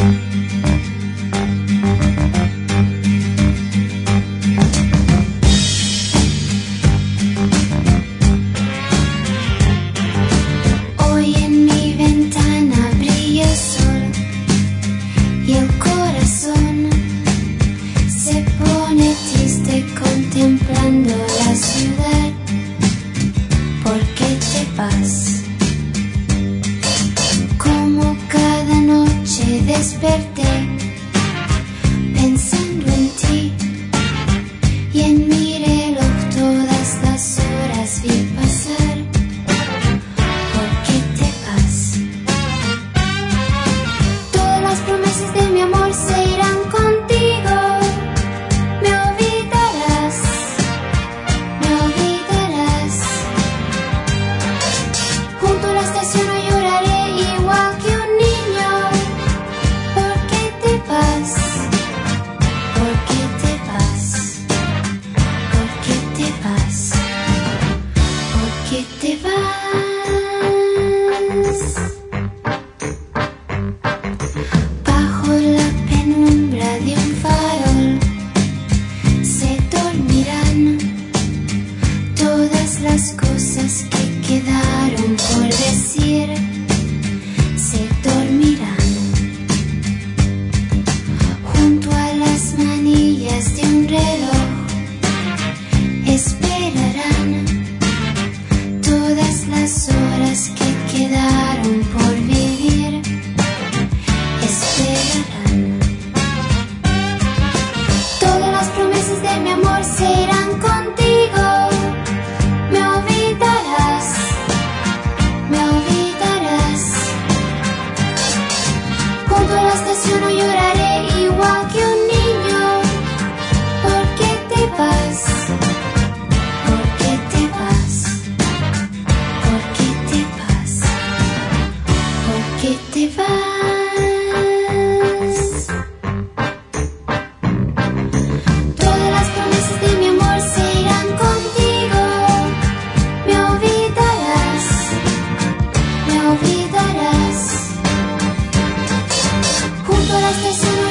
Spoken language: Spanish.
contemplando la ciudad. ¿Por qué te vas? Como cada noche desperté pensando en ti, y en mi reloj todas las horas vi pasar. ¿Por qué te vas? Todas las promesas de mi amor se irán contigo. Me olvidarás, me olvidarás. Junto a la estación hoy lloraré igual que un niño. ¿Por qué te vas? ¿Por qué te vas? ¿Por qué te vas? ¿Por qué te vas? Bajo la penumbra de un farol se dormirán todas las cosas que quedaron por decir. Se dormirán junto a las manillas de un reloj. Esperarán todas las horas que quedaron por vivir. Esperarán. Todas las promesas de mi amor se irán contigo. Me olvidarás, me olvidarás. Junto a la estación hoy lloraré igual que un niño. ¿Por qué te vas? ¿Por qué te vas? ¿Por qué te vas? ¿Por qué te vas? Todas las promesas de mi amor se irán contigo. Me olvidarás, me olvidarás. Junto a la estación